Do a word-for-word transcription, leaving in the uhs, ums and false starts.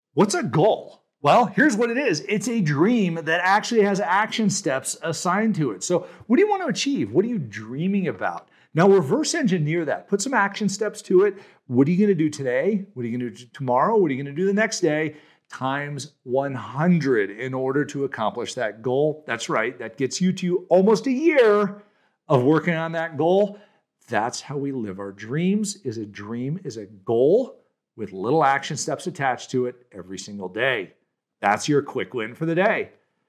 What's a goal? Well, here's what it is. It's a dream that actually has action steps assigned to it. So what do you want to achieve? What are you dreaming about? Now reverse engineer that. Put some action steps to it. What are you going to do today? What are you going to do tomorrow? What are you going to do the next day? Times one hundred in order to accomplish that goal. That's right. That gets you to almost a year of working on that goal. That's how we live our dreams. Is a dream is a goal with little action steps attached to it every single day. That's your quick win for the day.